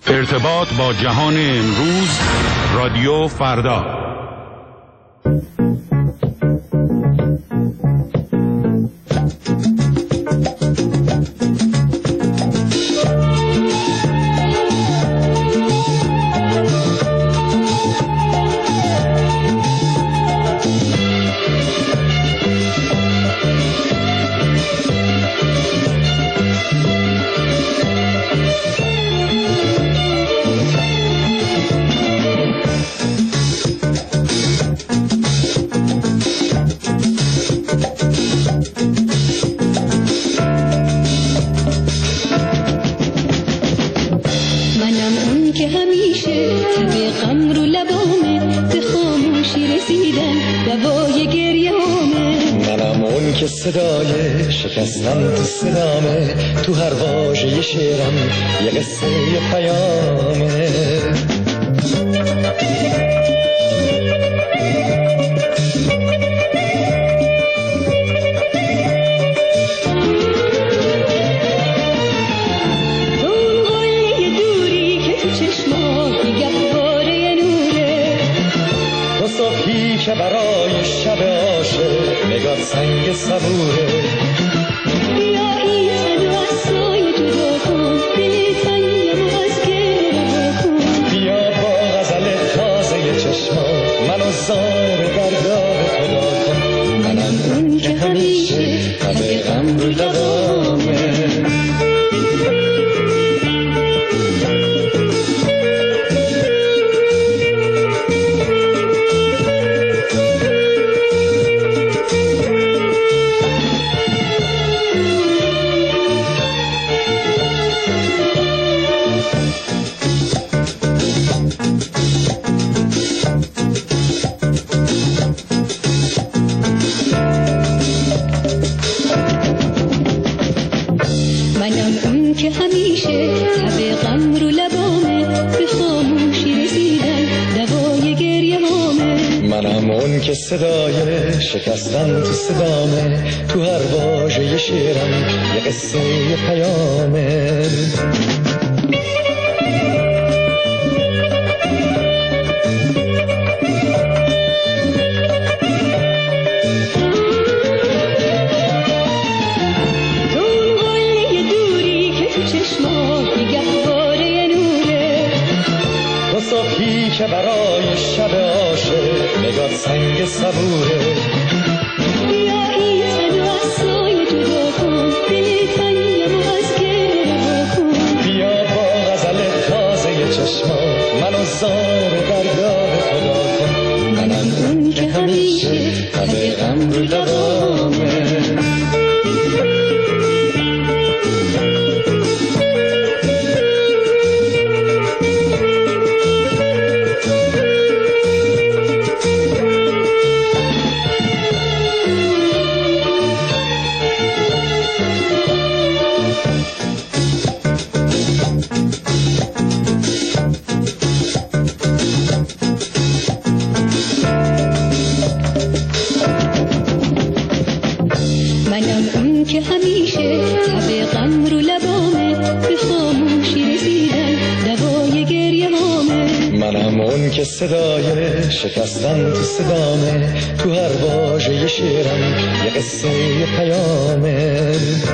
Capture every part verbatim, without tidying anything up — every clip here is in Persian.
ارتباط با جهان امروز، رادیو فردا. صدای شکستن تو صدامه، تو هر واژه شعرم یه قصه یه پیامه. اون قله دوری که تو چشمات گهواره نوره، تو صبحی که برای شب عاشق نگات سنگ صبوره. بیا ایزد و از سایه جدا کن، دل تنگم و از گره رها کن. بیا با غزل تازه چشمات منو زار درگاه خدا کن. منم اون که همیشه همه غم رو لبامه. که صدای شکستن تو صدامه، تو هر واژه شعرم یه قصه یه پیامه. تو اون قله دوری که تو چشمات گهواره نوره، تو صبحی که برای شب عاشق نگات سنگ صبوره. بیا ایزد و از سایه جدا کن، دل تنگم و از گره رها کن. بیا با غزل تازه چشمات منو زار درگاه خدا کن. منم اون که همیشه همه غم رو لبامه. که صدای شکستن تو صدامه، تو هر واژه شعرم یه قصه یه پیامه.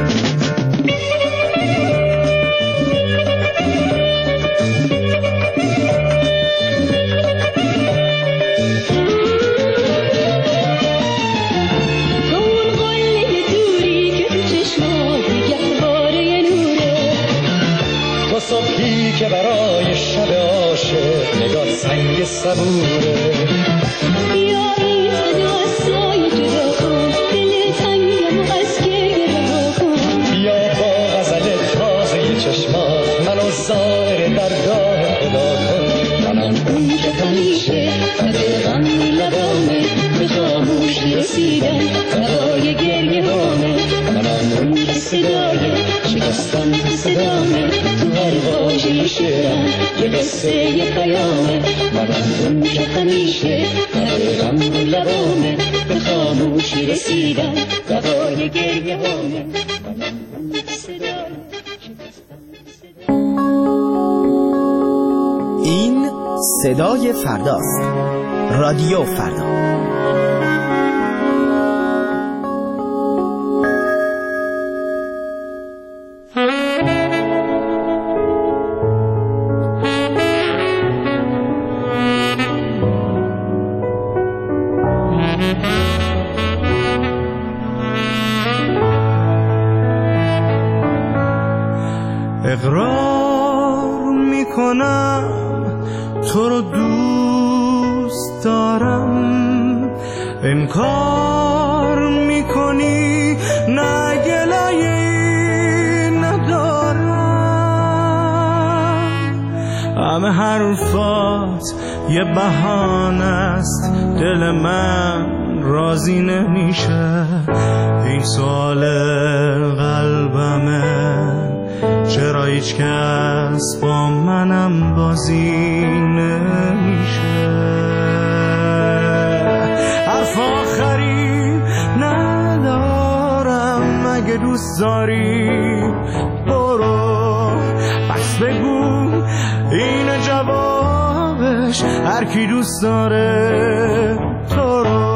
تو اون قله دوری که تو چشمات گهواره نوره، تو صبحی که برای شب عاشق نگات سنگ صبوره. بیا ایزد و از سایه جدا کن، دل تنگم و از گره رها کن. بیا با غزل تازه چشمات منو زار درگاه خدا کن. منم اون که همیشه همه غم لبامه، به خاموشی رسیدن هوای گریه هامه. منم اون که صدای شکستن تو صدامه، تو هر واژه شعرم یه قصه یه پیامه. منم اون که همیشه همه غم لبامه، به خاموشی رسیدن هوای گریه هامه. منم اون که صدای شکستن تو صدامه. صدای فرداست. رادیو فردا. اقرار میکنم تو رو دوست دارم، انکار میکنی نه گلایه ندارم. همه حرفات یه بهانه است، دل من راضی نمیشه. این سوال قلبمه، چرا هیچ کس با منم بازی نمیشه. حرف آخری ندارم، اگه دوست داری برو، پس بگو این جوابش، هر کی دوست داره تو رو.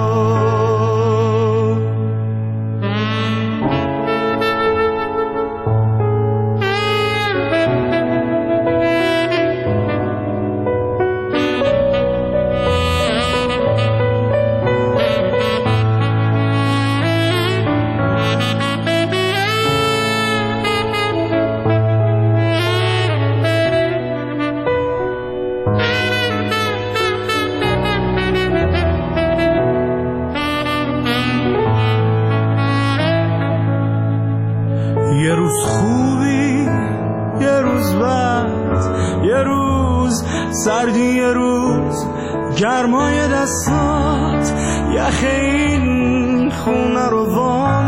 یه روز خوبی، یه روز بد، یه روز سردی، یه روز گرمای دستات یخ این خونه رو وا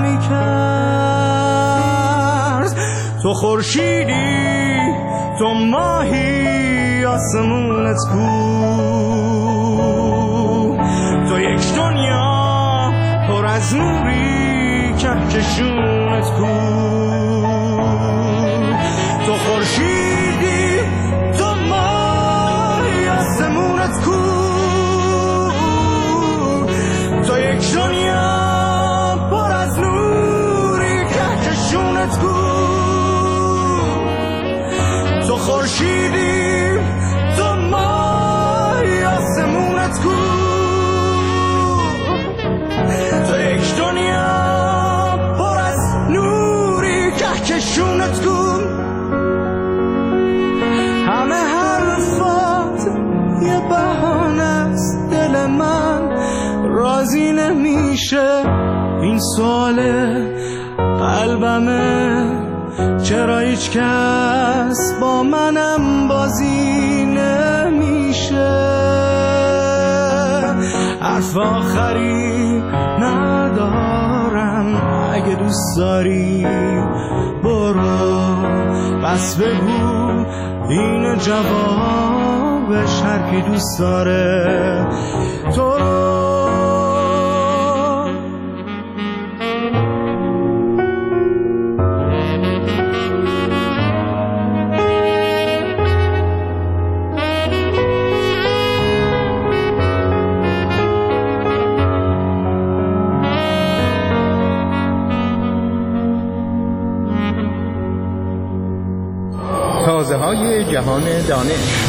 میکرد. تو خورشیدی، تو ماهی، آسمونت کو، تو یک دنیا پر از نوری، کهکشونت کو. تو خورشیدی، تو ماهی، آسمونت کو، تو یک دنیا پر از نوری، کهکشونت کو. تو خورشیدی، تو ماهی، آسمونت کو، تو یک دنیا پر از نوری، کهکشونت کو. همه حرفات یه بهانه است، دل من راضی نمیشه. این سوال قلبمه، چرا هیچ کس با منم بازی نمیشه. حرف آخری ندارم، اگه دوست داری برو، بس بگو این جوابش، هر کی دوست داره تو رو. تازه های جهان دانش.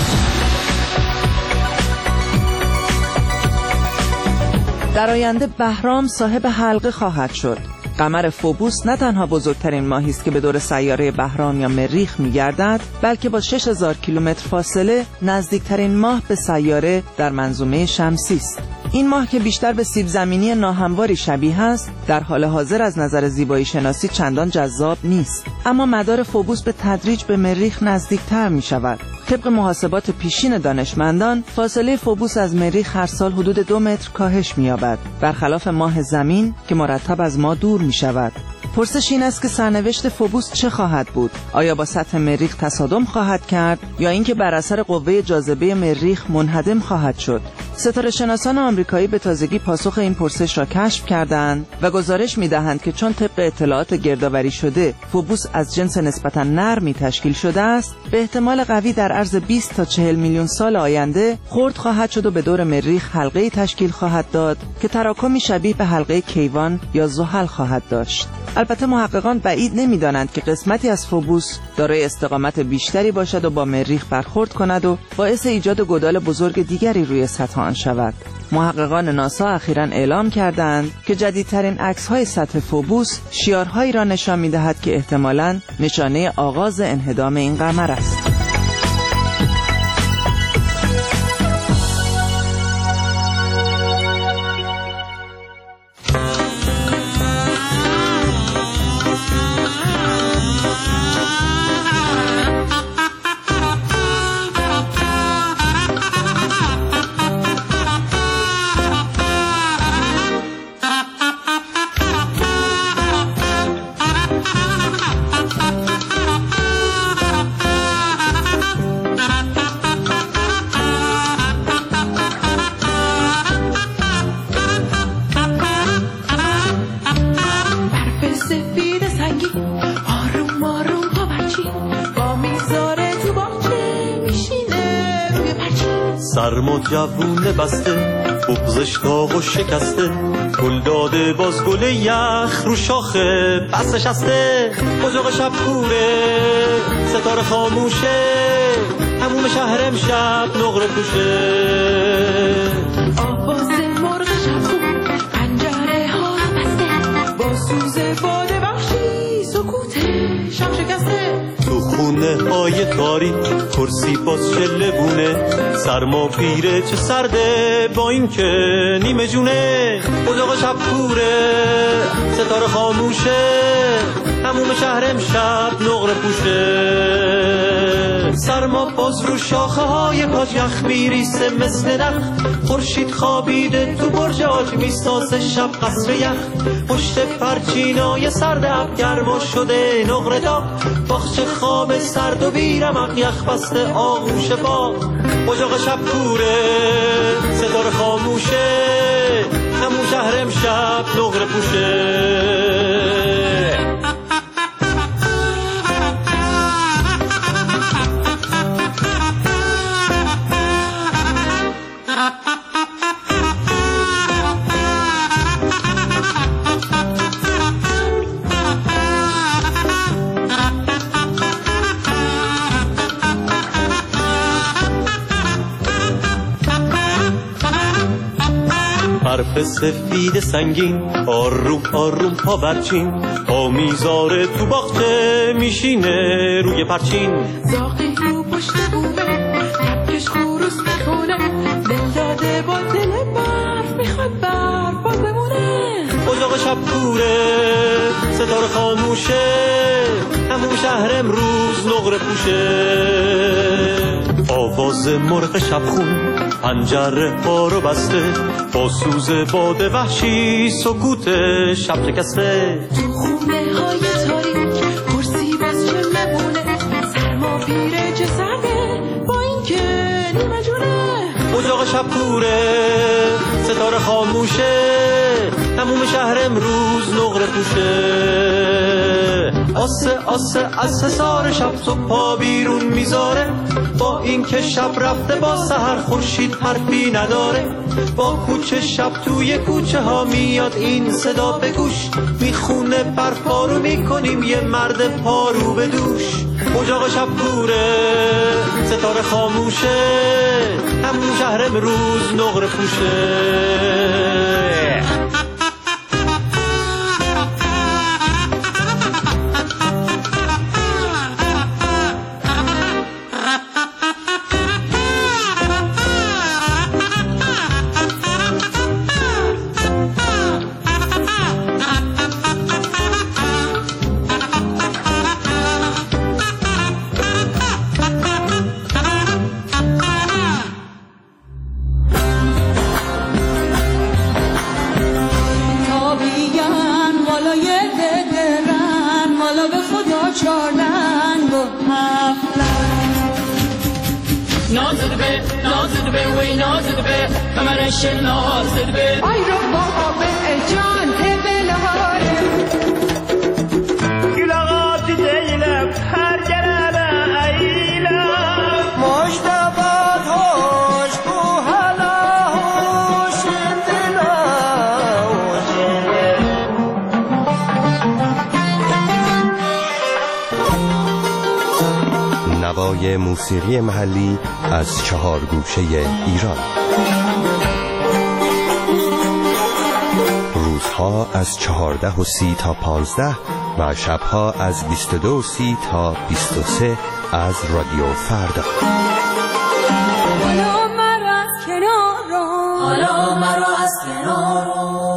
در آینده بهرام صاحب حلقه خواهد شد. قمر فوبوس نه تنها بزرگترین ماهی است که به دور سیاره بهرام یا مریخ می‌گردد، بلکه با شش هزار کیلومتر فاصله نزدیکترین ماه به سیاره در منظومه شمسی است. این ماه که بیشتر به سیب زمینی ناهمواری شبیه است، در حال حاضر از نظر زیبایی شناسی چندان جذاب نیست، اما مدار فوبوس به تدریج به مریخ نزدیکتر می شود. طبق محاسبات پیشین دانشمندان، فاصله فوبوس از مریخ هر سال حدود دو متر کاهش می یابد، برخلاف ماه زمین که مرتب از ما دور می شود. پرسش این است که سرنوشت فوبوس چه خواهد بود؟ آیا با سطح مریخ تصادم خواهد کرد یا اینکه بر اثر قوه جاذبه مریخ منهدم خواهد شد؟ ستاره‌شناسان آمریکایی به تازگی پاسخ این پرسش را کشف کردند و گزارش می‌دهند که چون طبق اطلاعات گردآوری شده فوبوس از جنس نسبتاً نرمی تشکیل شده است، به احتمال قوی در عرض بیست تا چهل میلیون سال آینده خرد خواهد شد و به دور مریخ حلقه‌ای تشکیل خواهد داد که تراکمی شبیه به حلقه کیوان یا زحل خواهد داشت. البته محققان بعید نمی‌دانند که قسمتی از فوبوس دارای استقامت بیشتری باشد و با مریخ برخورد کند و باعث ایجاد گودال بزرگ دیگری روی سطح آن شود. محققان ناسا اخیراً اعلام کردند که جدیدترین عکس‌های سطح فوبوس شیارهایی را نشان می‌دهد که احتمالاً نشانه آغاز انهدام این قمر است. سرما جوونه بسته بغزش داغ و شکسته، گل داده باز گل یخ رو شاخه پس نشسته. اجاق شب کوره ستاره خاموشه، هموم شهر امشب نقره پوشه. آواز مرغ شب خون پنجره ها بسته، با سوز باد وحشی سکوت شب شکسته. تو خونه های تاریک کرسی باز چله بونه، سرما پیره چه سرده با این که نیمه جونه. اجاق شب کوره ستاره خاموشه، هموم شهر امشب نقره پوشه. سرما باز رو شاخه های کاج یخ میریسه مثل نخ، خورشید خوابیده تو برج آج میسازه شب قصر یخ. پشت پرچینای سرد اب گرما شده نقره داغ، باغچه خواب سرد و بیرمق یخ بسته آغوش باغ. اجاق شب کوره ستاره خاموشه، همون شهر امشب نقره پوشه. برف سفید سنگین آروم آروم پا برچین، پا میذاره تو باغچه میشینه روی پرچین. زاقی رو پشت بومه کپکش خروس میخونه، دل داده با دل برف میخواد برف باز بمونه. اجاق شب کوره ستاره خاموشه، همون شهر امروز نقره پوشه. آواز مرغ شب خون پنجره ها رو بسته، با سوز باد وحشی سکوت شب شکسته. تو خونه های تاریک کرسی باز چه ممونه، سرما پیره چه سرده با این که نیمه جونه. اجاق شب کوره ستاره خاموشه، هموم شهر امروز نقره پوشه. آسه آسه از حصار شب صبح پا بیرون میذاره، با این که شب رفته با سحر خورشید حرفی نداره. با کوچه شب توی کوچه ها میاد این صدا به گوش، میخونه برپا رو میکنیم یه مرد پارو به دوش. اجاق شب کوره ستاره خاموشه، همون شهر امروز نقره پوشه. نازد به نازد به وی نازد به قمرش نازد به آی رو با به جان تبلهاره گلغات دیلم هر گرم ایلم مشتبات هوش بو حالا هوش دلا نوای موسیقی محلی از چهار گوشه ایران. روزها از چهارده و سی تا پانزده و شبها از بیست و دو و سی تا بیست و سه از رادیو فردا. حالا مرا از کنار حالا مرا از کنار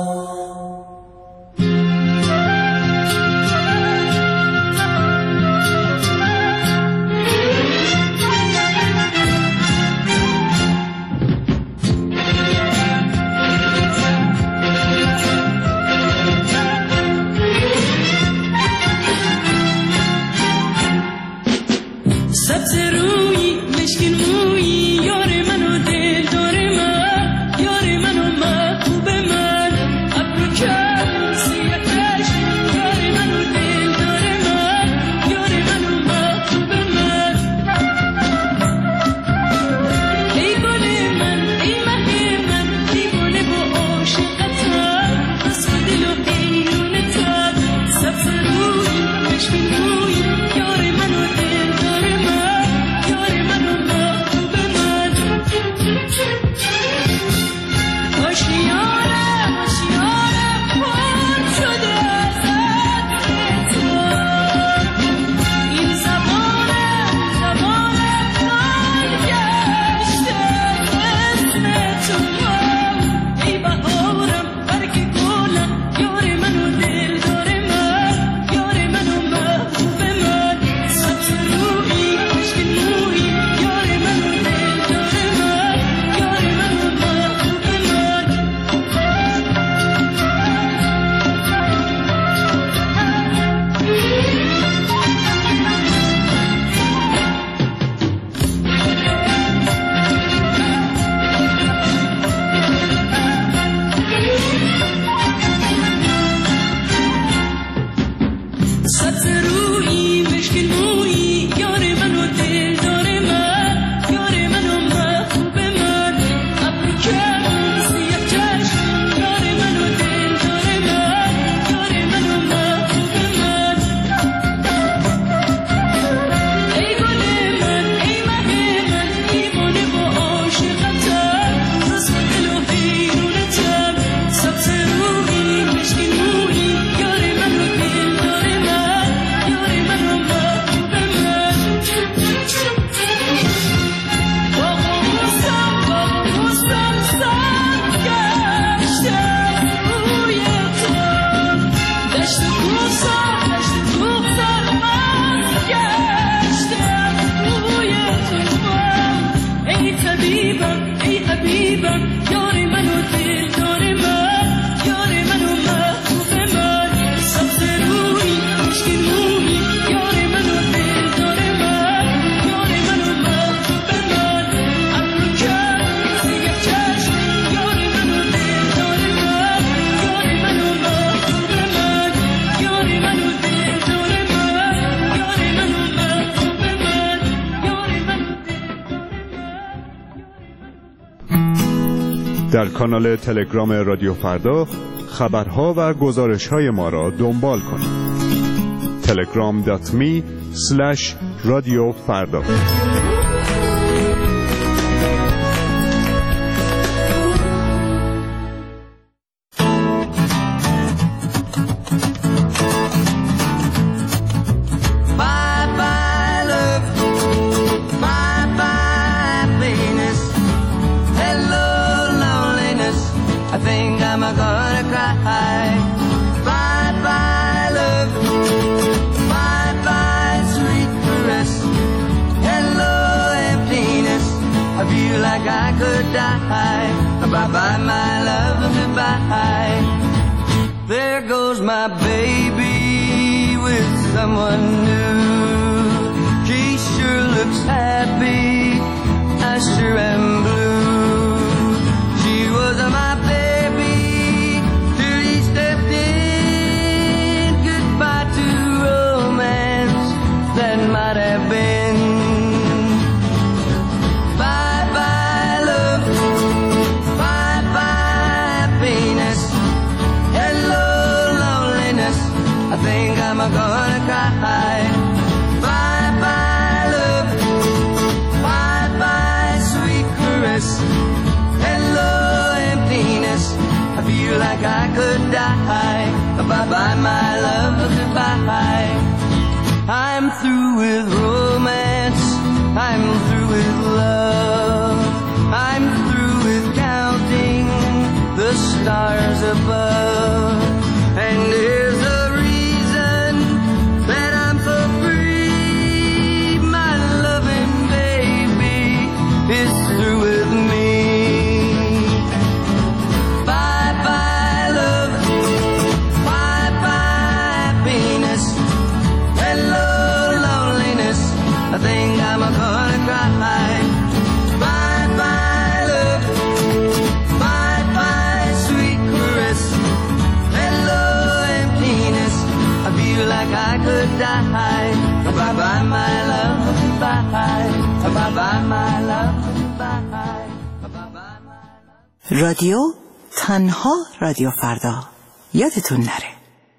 سبز روی مشکین موی یار منو دل دار من یار منو محبوب من ابرو کرد سیاه چشم یار منو دل دار من یار منو محبوب من ای گل من ای مه من دیوانه با عاشقتم بس دل و حیرونتم سبز روی مشکین موی یار منو دل دار در کانال تلگرام رادیو فردا خبرها و گزارش‌های ما را دنبال کنید. تلگرام دات می اسلش رادیو فردا. Bye-bye, my love, goodbye. There goes my baby with someone new. She sure looks happy. I رادیو تنها رادیو فردا یادتون نره.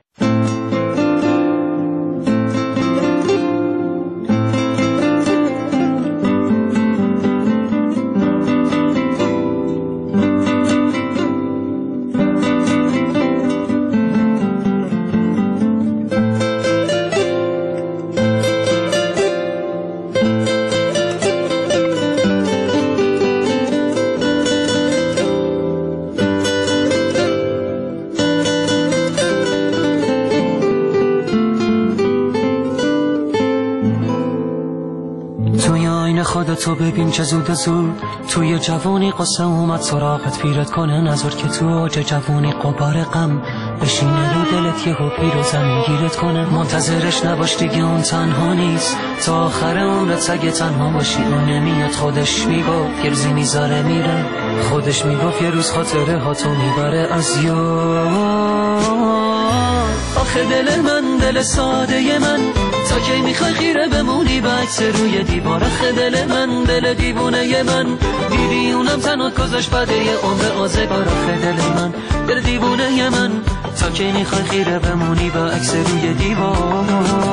تو ببین چه زود زود توی جوانی قصه اومد سراغت پیرت کنه نظر که تو اوج جوانی قبار غم بشینه رو دلت یهو پیر و زمین گیرت کنه. منتظرش نباش دیگه اون تنها نیست تا آخر عمرت سگه تنها باشی. اون نمیاد خودش میگفت گرزی میذاره میره خودش میگفت یه روز خاطره ها تو میبره از یاد. آخه دل من دل ساده من تا کی میخوای خیره بمونی به عکس روی دیوار. آخه دل من دل دیوونه من دیدی اونم تنات گذاشت بده یه عمر آزگار. آخه دل من دل دیوونه من تا کی میخوای خیره بمونی به عکس روی دیوار.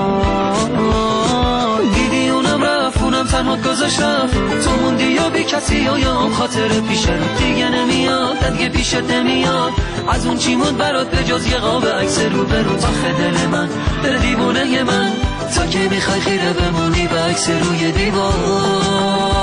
دیدی اونم رفت اونم تنات گذاشت رفت تو موندی یا بی کسی یا یا هم خاطر پیش رو دیگه نمیاد دیگه پیشت نمیاد از اون چی موند برات به جز یه قاب عکس رو به رو. آخه دل من دل دیوونه من تا که میخوای خیره بمونی به عکس روی دیوار.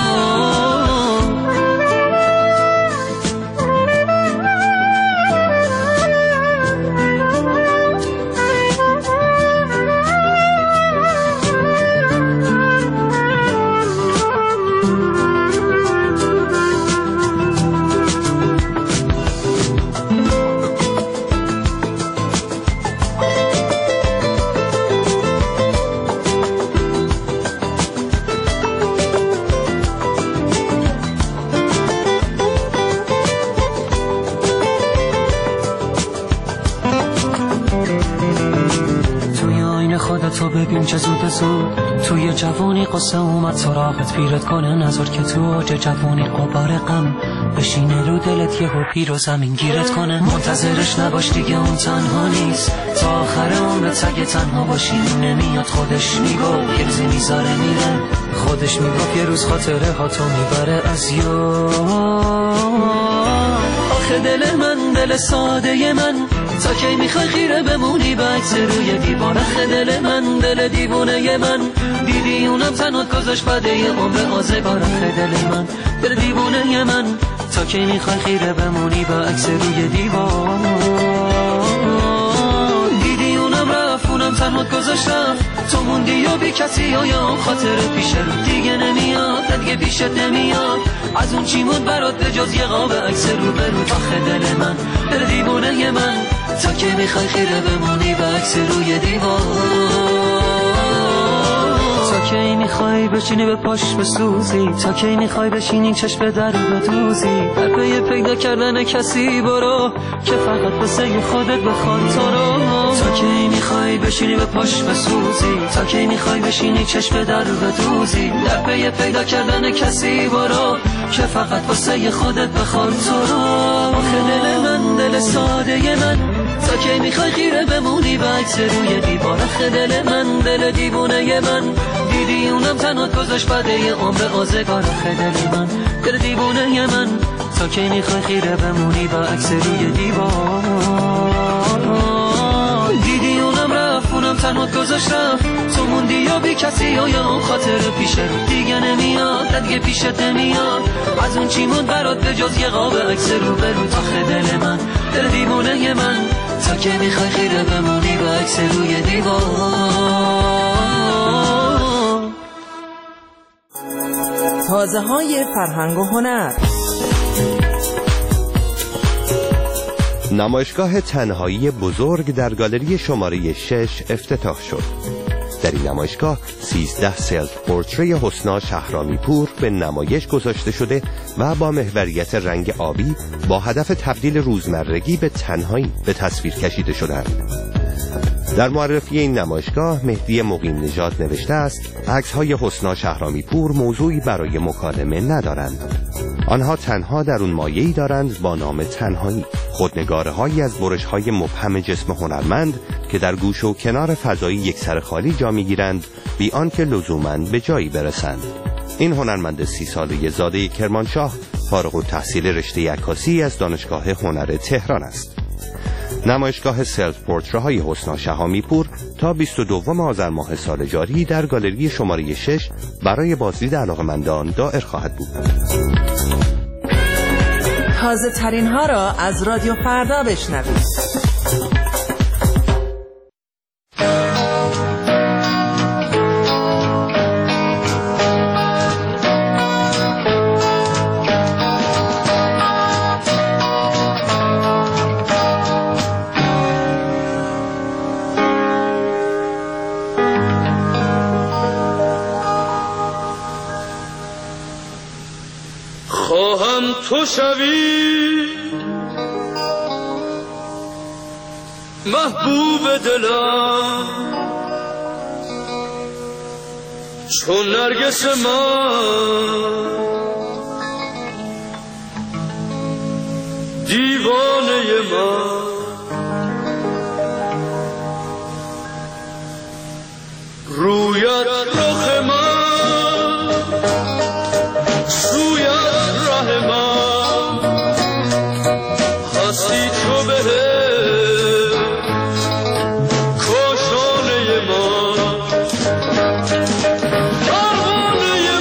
تو ببین چه زود زود توی جوانی قصه اومد سراغت پیرت کنه نظر که تو اوج جوانی قبار غم بشینه رو دلت یهو پیر و زمین گیرت کنه. منتظرش نباش دیگه اون تنها نیست تا آخر عمرت سگه تنها باشی. نمیاد خودش میگفت گرزی میذاره میره خودش میگفت یه روز خاطره ها تو میبره از یاد. آخه دل من دل ساده من تا کی میخوای خیره بمونی به عکس روی دیوار. آخه دل من دل دیوونه من دیدی اونم تنات گذاشت بده یه عمر آزگار. آخه دل من دل دیوونه من تا کی میخوای خیره بمونی به عکس روی دیوار. دیدی اونم رفت اونم تنات گذاشت رفت تو موندی یا بی کسی یا یا هم خاطر پیش رو دیگه نمیاد دیگه پیشت نمیاد از اون چی موند برات به جز یه قاب عکس رو به رو. آخه دل من دل دیوونه من تا که میخوای خیره بمونی به عکس روی دیوار. تا کی میخوای بشینی به پاش بسوزی تا کی میخوای بشینی چشم در بدوزی در پی پیدا کردن کسی برو که فقط واسه خودت بخواد تو رو. تا کی میخوای بشینی به پاش بسوزی تا کی میخوای بشینی چشم در بدوزی در پی پیدا کردن کسی برو که فقط واسه خودت بخواد تو رو. آخه دل من دل ساده من تا کی میخوای خیره بمونی به عکس روی دیوار. آخه دل من دل دیوونه من دیدی اونم تنات گذاشت بده یه عمر آزگار. آخه دل من دل دیوونه من تا کی میخوای خیره بمونی به عکس روی دیوار. دیدی اونم رفت اونم تنات گذاشت رفت تو موندی یا بی کسی یا یا اون خاطر پیش رو دیگه نمیاد دیگه پیشت نمیاد از اون چی موند برات به جز یه قاب عکس رو به رو. آخه دل من دل دیوونه من تا کی میخوای خیره بمونی به عکس روی دیوار. تازه های فرهنگ و هنر. نمایشگاه تنهایی بزرگ در گالری شماره شش افتتاح شد. در این نمایشگاه سیزده سلف پورتری حسنا شهرامی پور به نمایش گذاشته شده و با محوریت رنگ آبی با هدف تبدیل روزمرگی به تنهایی به تصویر کشیده شدند. در معرفی این نمایشگاه مهدی مقیم نژاد نوشته است عکس‌های حسنا شهرامی پور موضوعی برای مکالمه ندارند. آنها تنها در اون مایه‌ای دارند با نام تنهایی، خودنگاره‌هایی از برش‌های مبهم جسم هنرمند که در گوش و کنار فضایی یک سر خالی جا می‌گیرند بی آنکه لزوماً به جایی برسند. این هنرمند سی ساله زاده کرمانشاه فارغ التحصیل رشته عکاسی از دانشگاه هنر تهران است. نمایشگاه سلف پورتره‌های حسنا شهامی پور تا بیست و دوم آذر ماه سال جاری در گالری شماره شش برای بازدید علاقه‌مندان دائر خواهد بود. تازه ترین ها را از رادیو فردا بشنوید. خواهم تو شوی محبوب دلم چون نرگس من دیوانه من رویت رخ من سویت ره من هستی تو به کاشانه من پروانه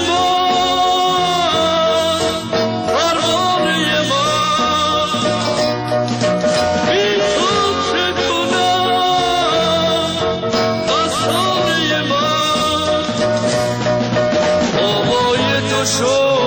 من پروانه من بی تو چه کنم افسانه من آوای تو شد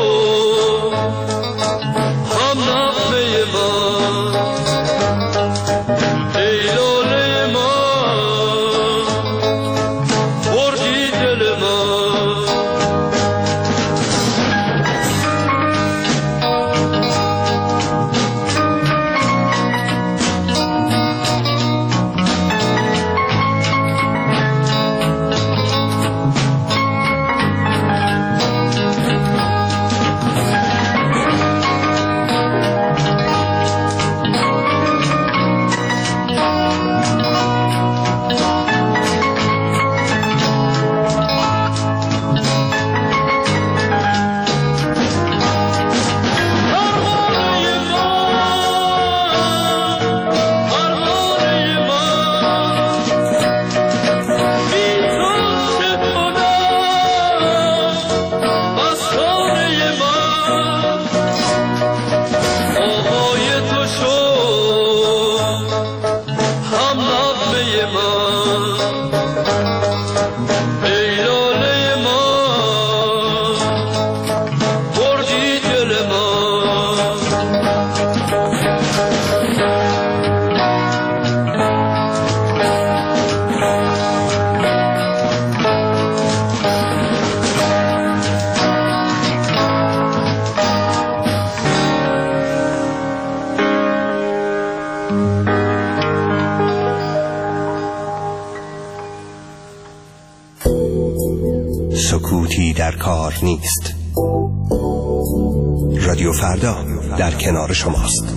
سکوتی در کار نیست. رادیو فردا در کنار شماست.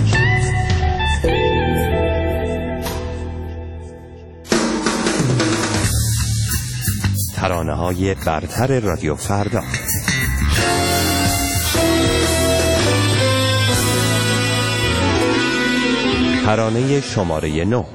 ترانه‌های برتر رادیو فردا. ترانه شماره نه.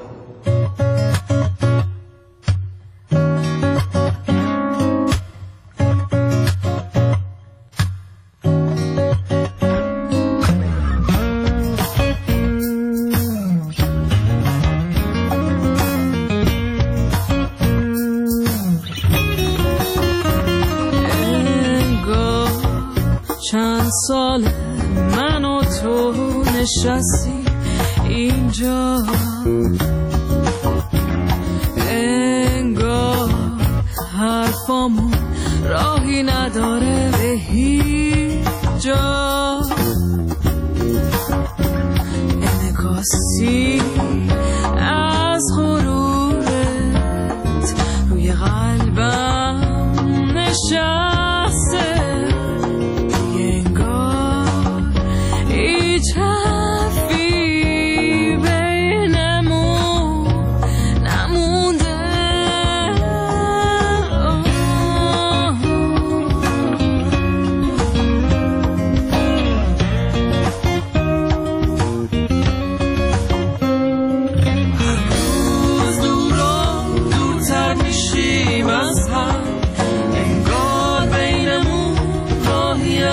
چند سال من و تو نشستی اینجا، انگار حرفامون راهی نداره به هیچ جا. انعکاسی از غرورت روی قلبم نشسته،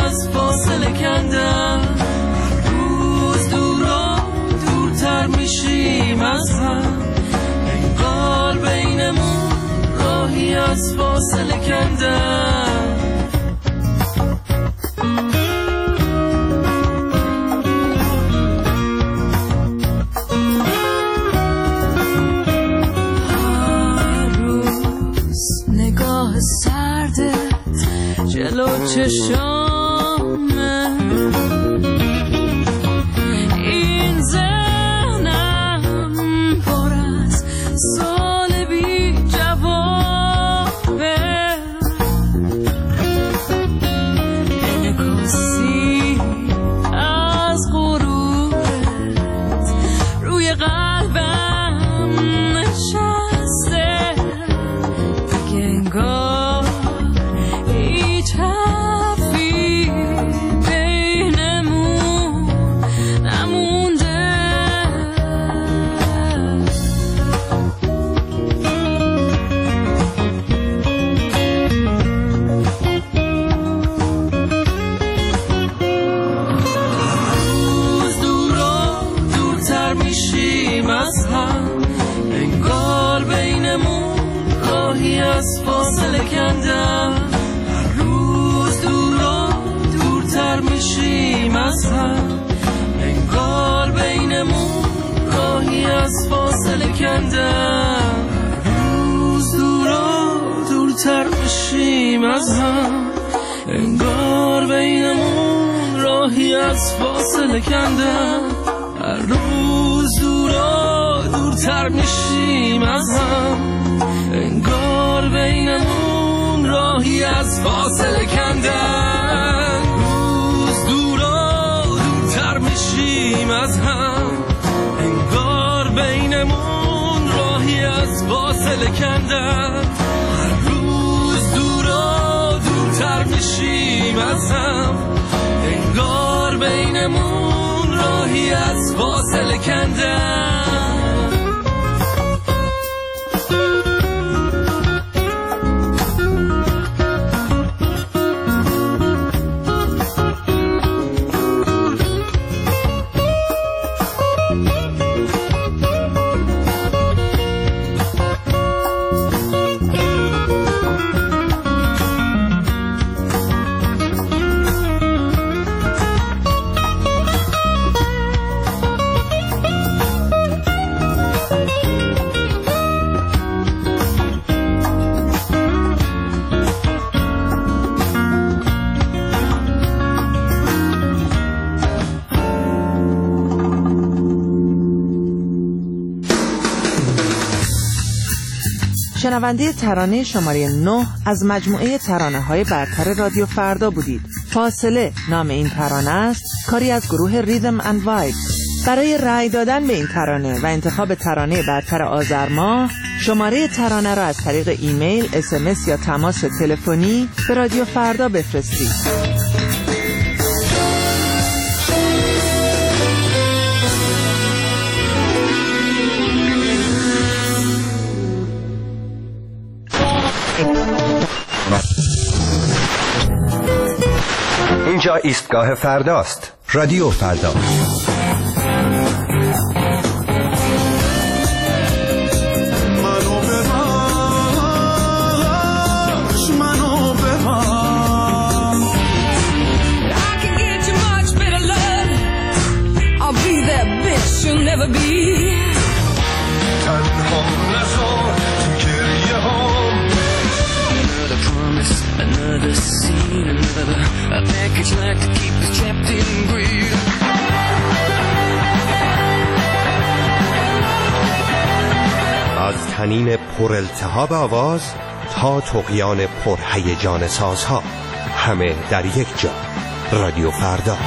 از فاصله کندم روز دورا دورتر میشیم از هم انگار بینمون راهی از فاصله کندم جلو چشامه این ذهنم پر از سال بی جوابه انعکاسی از غرورت روی قلبم نشسته دیگه انگار از فاصله کندم هر روز دورا دورتر میشیم از هم انگار بینمون راهی از فاصله کندم روز دورا دورتر میشیم از هم انگار بینمون راهی از فاصله کندم هر روز دورا دورتر میشیم از هم انگار بینمون راهی از فاصله کندن روز دورا دورتر میشیم از هم انگار بینمون راهی از فاصله کندن هر روز دورا دورتر میشیم از هم انگار بینمون راهی از فاصله کندن شنونده ترانه شماره نه از مجموعه ترانه‌های برتر رادیو فردا بودید. فاصله نام این ترانه است، کاری از گروه ریدم اند وایب. برای رأی دادن به این ترانه و انتخاب ترانه برتر آذر ماه، شماره ترانه را از طریق ایمیل، اس ام اس یا تماس تلفنی به رادیو فردا بفرستید. اینجا ایستگاه فرداست. رادیو فردا. A package like to keep us trapped in greed. از طنین پر التهاب آواز تا طغیان پر هیجان سازها، همه در یک جا. رادیو فردا.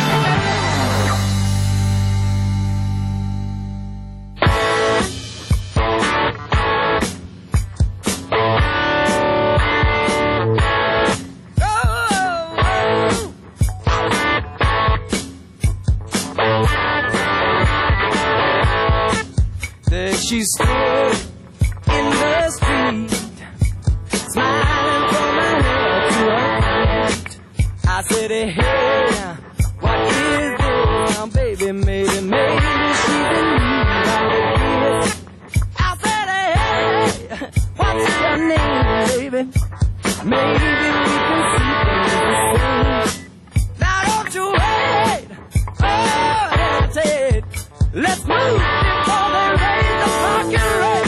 She stood in the street, smiling from her head to her feet. I said, city. Hey, now, what is this? Now, baby, maybe, maybe she's in need of this. I said, hey, what's your name, baby? Maybe we can see things the same. Now, don't you wait, oh, hesitate. Let's move before they raise the parking rate.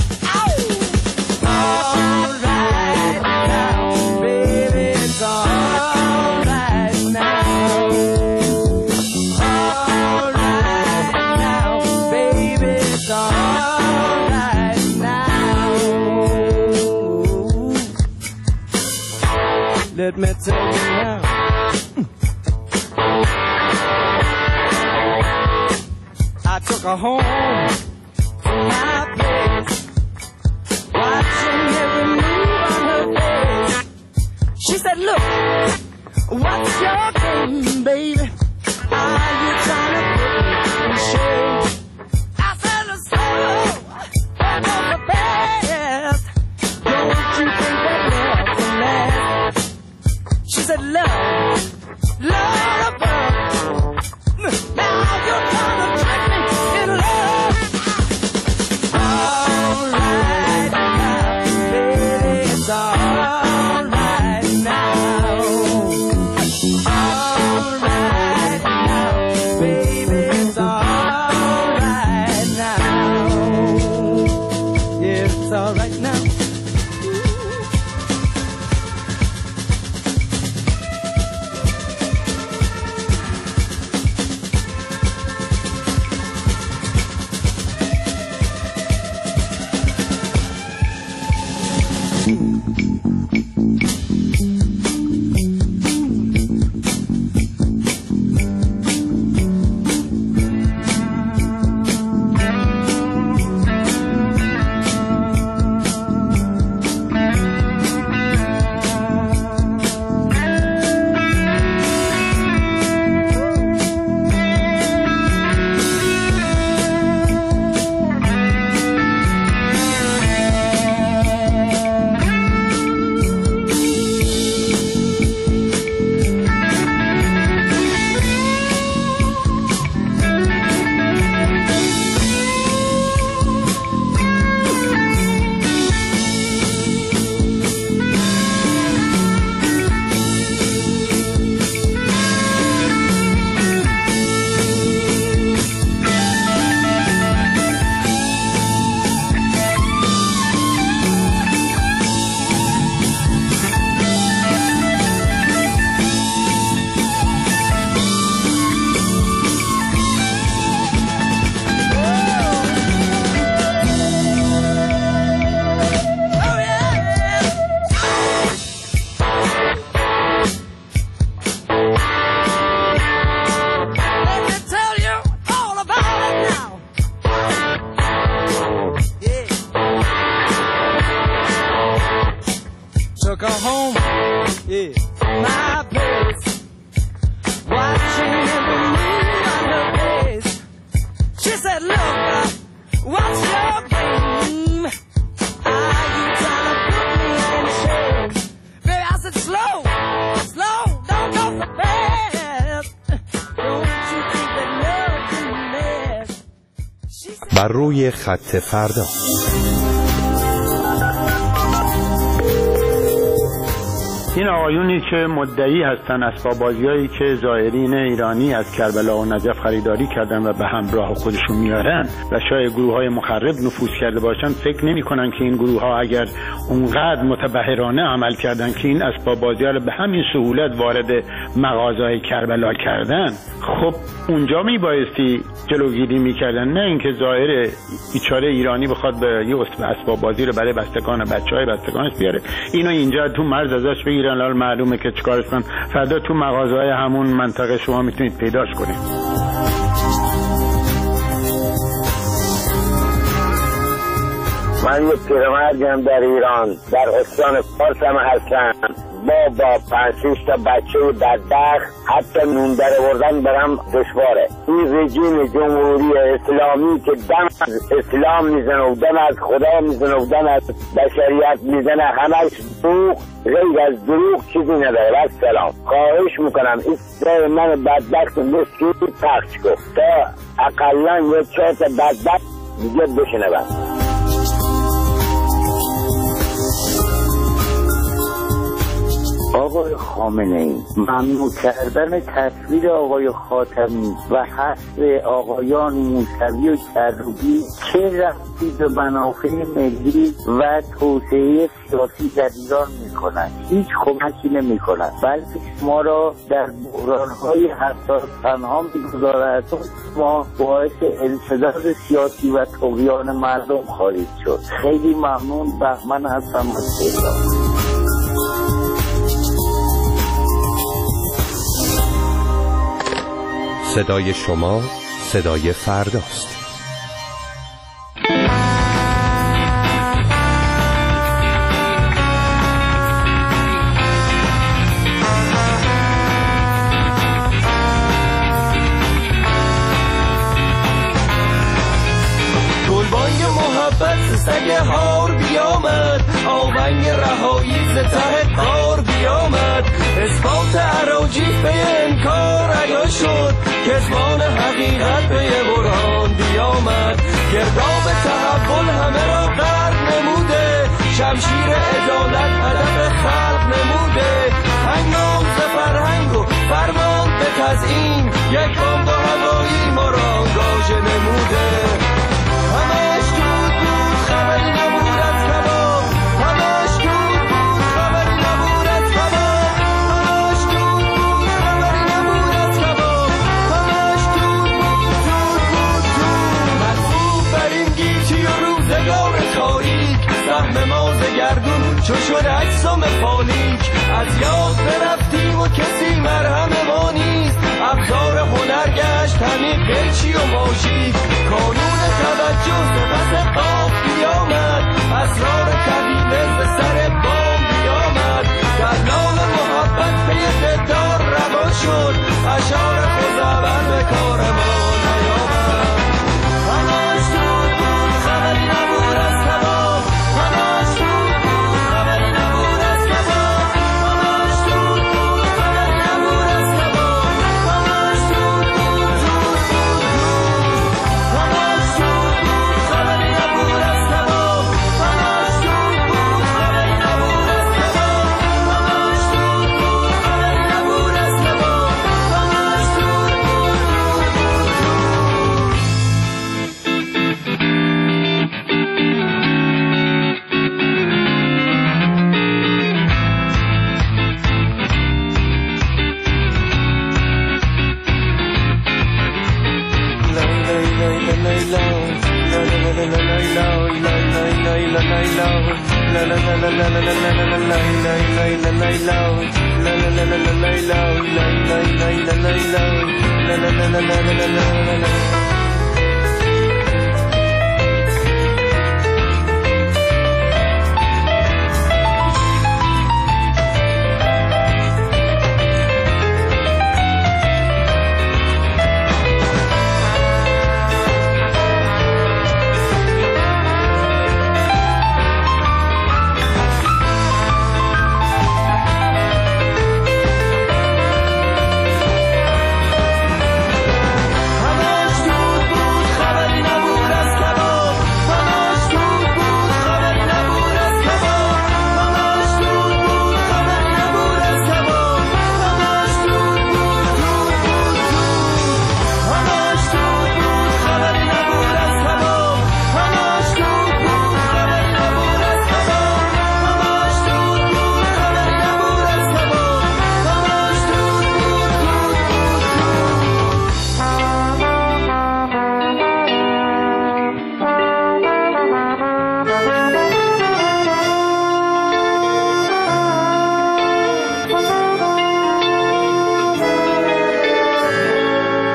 Let me tell you now. I took her home to my place, watching every move on her face. She said, look, what's your game, baby? Are you trying to put me in shame? I said, the slow, and on the best. Don't you think that love can last? She said, love, love above. Now you're trying to trick me in love. All right now, baby, it's all right now. All right now, baby, it's all right now. Yeah, it's all right now. Go home, yeah, my place, watching every move on her face. She said, look, what's your game? Are you trying to put me in shame? Baby, I said, slow, slow, don't go so fast. Don't you think that love can last? بر روی خط فردا. این آقایونی که مدعی هستن اسباب بازیایی که زائرین ایرانی از کربلا و نجف خریداری کردن و به همراه خودشون میارن و شاید گروه های مخرب نفوذ کرده باشن، فکر نمی کنن که این گروه ها اگر اونقدر متبحرانه عمل کردن که این اسباب بازی رو به همین سهولت وارد مغازهای کربلا کردن، خب اونجا می بایستی جلوگیری میکردن، نه اینکه ظاهر بیچاره ایرانی بخواد به یه اسباب بازی رو برای بستگان و بچهای بستگانش بیاره، اینو اینجا تو مرز ازش بگیرن. الان معلومه که چیکارش کنن، فردا تو مغازهای همون منطقه شما میتونید پیداش کنید. من یک پیرمردم در ایران در استان فارس هم هستم. با با پنج شش تا بچه بدبخت حتی نون در آوردن برام دشواره. این رژیم جمهوری اسلامی که دم از اسلام میزنه و دم از خدا میزنه و دم از بشریت میزنه، همش دروغ، غیر از دروغ چیزی نداره. السلام خواهش میکنم این صدای من بدبخت مسکین پخش کن تا اقلا یک چهار تا بدبخت دیگه بشنوم. آقای خامنه‌ای، ممنوع کردن تصویر آقای خاتمی و حذف آقایان موسوی و کروبی چه ربطی به منافع ملی و توسعه سیاسی در ایران می‌کند؟ هیچ کمکی نمی‌کند، بلکه ما را در بحران‌های حساس تنها می‌گذارد. ما باعث انسداد سیاسی و طغیان مردم خواهید شد. خیلی ممنون. بهمن هستم از تهران. صدای شما صدای فرداست. گلبانگ محبت سگ هار بیامد، آونگ رهایی ز ته قار بیامد، اثبات اراجیف به انکار عیان شد، کذبان حقیقت به برهان بیامد، گرداب تحول همه را غرق نموده، شمشیر عدالت هدف خلق نموده، هنگام ز فرهنگ و فرمان به تزیین، یک بمب هوایی ما را آنگاژه نموده. همش دود بود خبری نبود از کباب، همش دود بود خبری نبود از کباب، همش دود بود خبری نبود از کباب، همش دود بود دود بود دود. مطلوب بر این گیتی و روزگار تاریک، سهم ما ز گردون چو شد اجسام پالیک، از یاد برفتیم و کسی مرهم ما نیست، ابزار هنر گشت همین قیچی و ماژیک، کانون توجه سپس قاف بیامد، اسرار طویله ز سر بام بیامد، دلال محبت پی دلدار روان شد، اشعار خزعبل به کار ما نیامد. همش دود بود خبری نبود از کباب، همش دود بود خبری نبود از کباب، همش دود بود خبری نبود از کباب، همش دود بود دود بود دود، همش دود بود خبری نبود از کباب، همش دود بود خبری نبود از کباب، همش دود بود خبری نبود از کباب، همش دود بود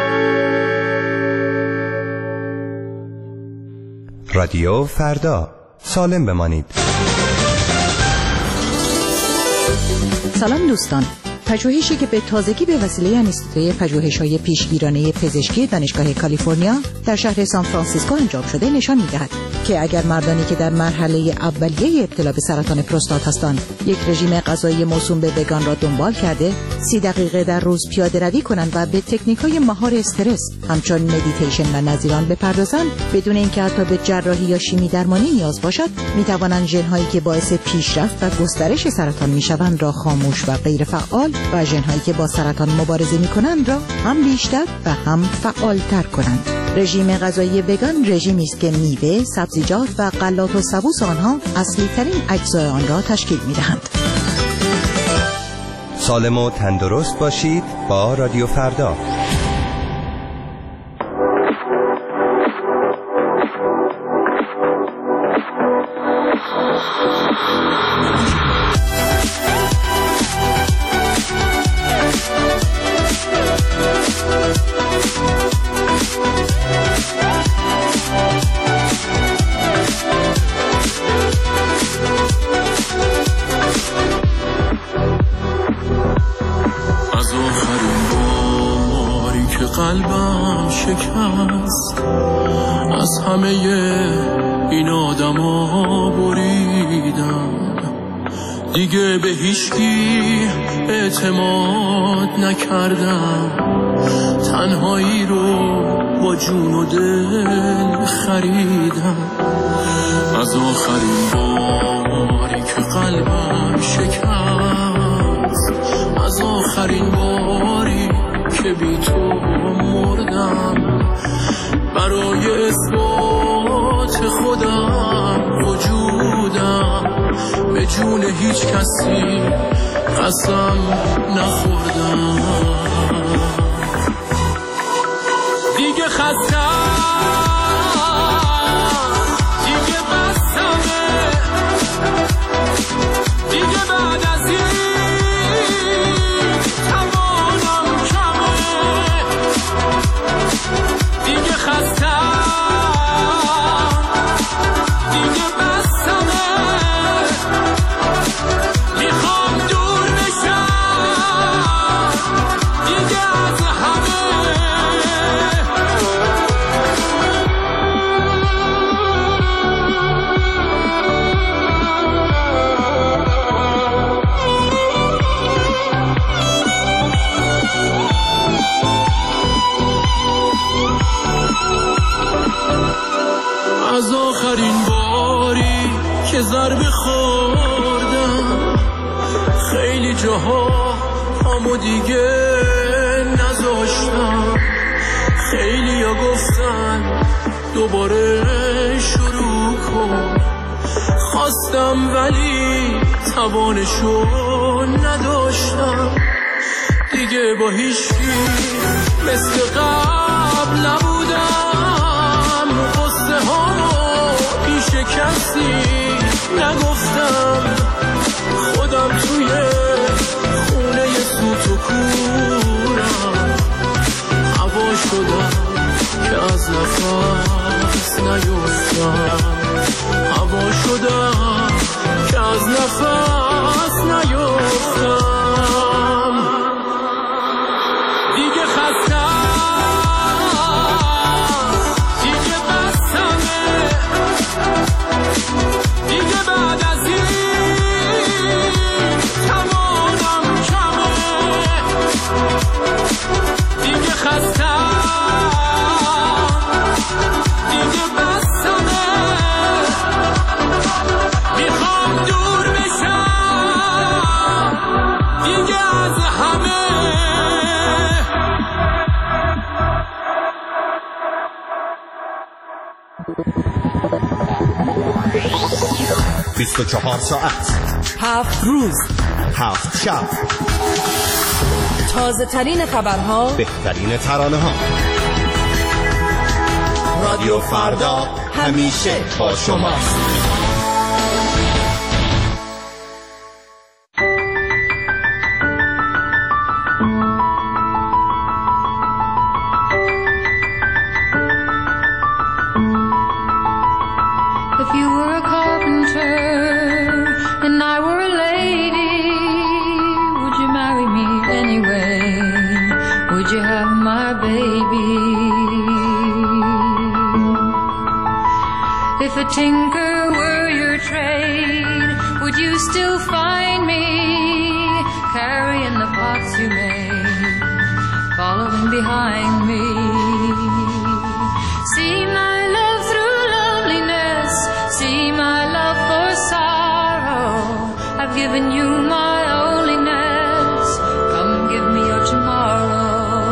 رادیو فردا، سالم بمانید. سلام دوستان. پژوهشی که به تازگی به وسیله انستیتوی پژوهش‌های پیشگیرانه پزشکی دانشگاه کالیفرنیا در شهر سان فرانسیسکو انجام شده نشان می‌دهد که اگر مردانی که در مرحله اولیه ابتلا به سرطان پروستات هستند یک رژیم غذایی موسوم به وگان را دنبال کرده، سی دقیقه در روز پیاده روی کنند و به تکنیک‌های مهار استرس همچون مدیتیشن و نظیران بپردازند، بدون اینکه حتی به جراحی یا شیمی درمانی نیاز باشد، می‌توانند ژن‌هایی که باعث پیشرفت و گسترش سرطان می‌شوند را خاموش و غیر فعال و ژن‌هایی که با سرطان مبارزه می‌کنند را هم بیشتر و هم فعال‌تر کنند. رژیم غذایی وگان رژیمی است که میوه، سبزیجات و غلات و سبوس آنها اصلی‌ترین اجزای آن را تشکیل می‌دهند. سالم و تندرست باشید با رادیو فردا. قلبم شکست، از همه این آدما بریدم، دیگه به هیچکی اعتماد نکردم، تنهایی رو با جون و دل خریدم. از آخرین باری که قلبم شکست، از آخرین باری که بی تو مردم، برای اثبات خودم وجودم به جون هیچ کسی قسم نخوردم. دیگه خستم، دیگه بستمه، دیگه بعد از این دیگه خستم، دیگه بستمه، میخوام دور بشم دیگه از همه. از آخرین باری که ضربه خوردم، خیلی جاها پامو دیگه نذاشتم، خیلی ها گفتن دوباره شروع کن، خواستم ولی توانشو نداشتم، دیگه با هیچکی مثل قبل نبودم، قصه ها پیش کسی نگفتم، خودم توی خونه سوت و کورم، هوا شدم که از نفس نیفتم، هوا شدم که از نفس نیفتم. دیگه خستم، دیگه بعد از این توانم کمه، دیگه خستم، دیگه بستمه، میخوام دور بشم دیگه از همه. بیست و چهار ساعت، هفت روز، هفت شب، تازه ترین خبرها، بهترین ترانه ها. رادیو فردا همیشه با شماست. If you were a car would you have my baby? If a tinker were your trade, would you still find me carrying the pots you made, following behind me? See my love through loneliness, see my love for sorrow. I've given you my onlyness, come give me your tomorrow.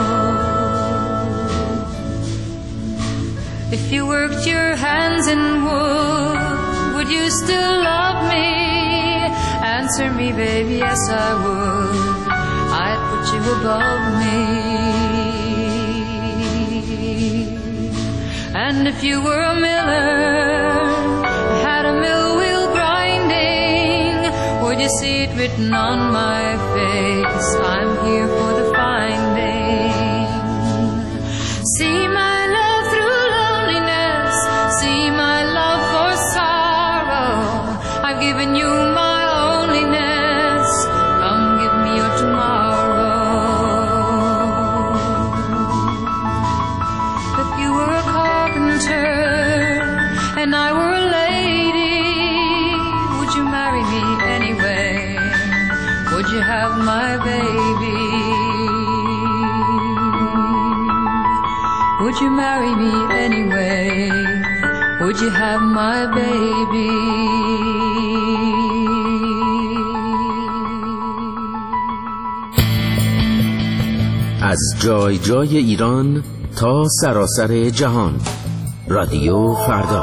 If you worked your hands in wood, would you still love me? Answer me, baby, yes I would. I'd put you above me. And if you were a miller, had a mill wheel grinding, would you see it written on my face, I'm here for the finding? See my love through loneliness, see my love for sorrow. I've given you my onlyness, come give me your tomorrow. If you were a carpenter and I were a lady, would you marry me anyway? Would you have my baby? Would you marry me anyway? Would you have my baby? از جای جای ایران تا سراسر جهان، رادیو فردا.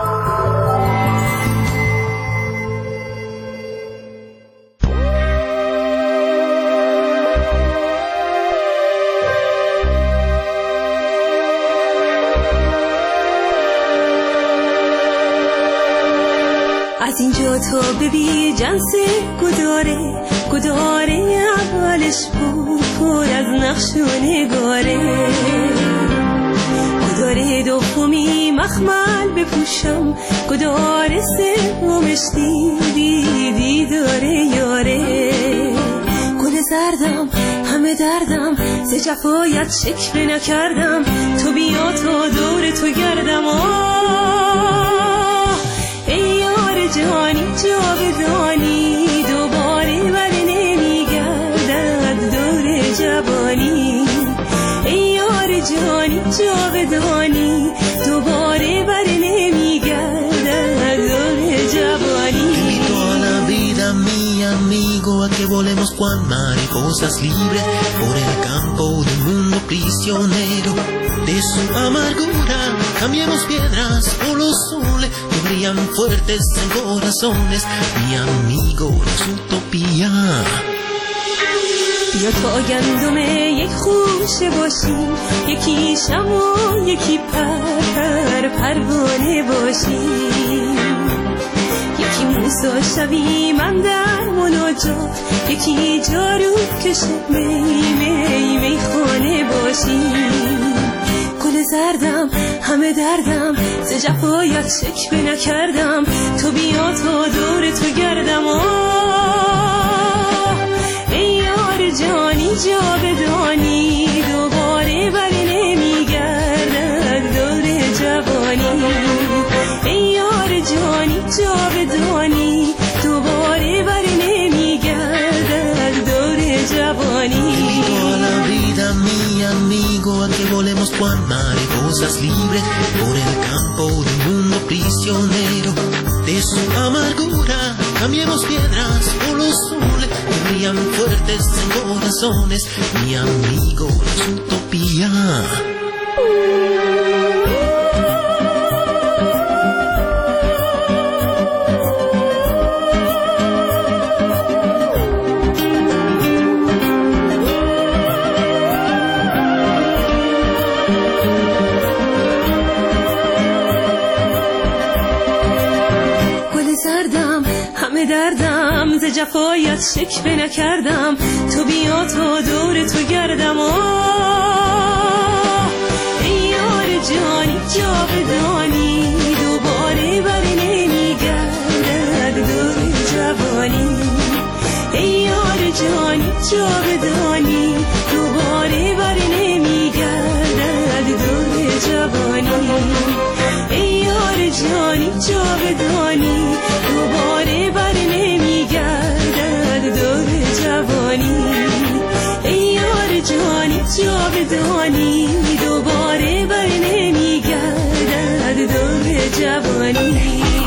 از اینجا تا ببی جنس گداره گداره اولش بود پر از نقش و نگاره، گداره دومی مخمل بپوشم، گداره سومش دیدی دیداره یاره. گل زردم همه دردم ز جفایت شکوه نکردم، تو بیا تا دور تو گردم. آه ای یار جانی جاودانی، دوباره بر نمیگردد دور جوانی. ای یار جانی جاودانی، دوباره بر نمیگردد دور جوانی. Toda la vida mi amigo a que volemos cual mariposas libres por el campo del mundo prisionero de su amargura. Cambiemos piedras por los soles que brillan fuertes en corazones. Mi amigo es utopía. بیا تا گندم یک خوشه باشیم، یکی شمع یکی پر پروانه باشیم، یکی موسی شویم اندر مناجات، یکی جارو کش می می می خانه باشیم. گل زردم همه دردم ز جفایت شکوه نکردم، تو بیا تا دور تو گردم. جانی جاودانی، دوباره بر نمیگردد دور جوانی. ای یار جانی جاودانی، دوباره بر نمیگردد دور جوانی. Toda la vida mi amigo a que volemos cual mariposas libres por el campo del mundo prisionero de su amargura. Cambiemos piedras por los soles que brillan fuertes en corazones. Mi amigo es utopía. دردم ز جفایت شکوه نکردم، تو بیا تا دور تو گردم. آه ای یار جانی جاودانی، دوباره بر نمیگردد دور جوانی. ای یار جانی جاودانی، دوباره بر نمیگردد جوانی دوباره بر نمیگردد دور جوانی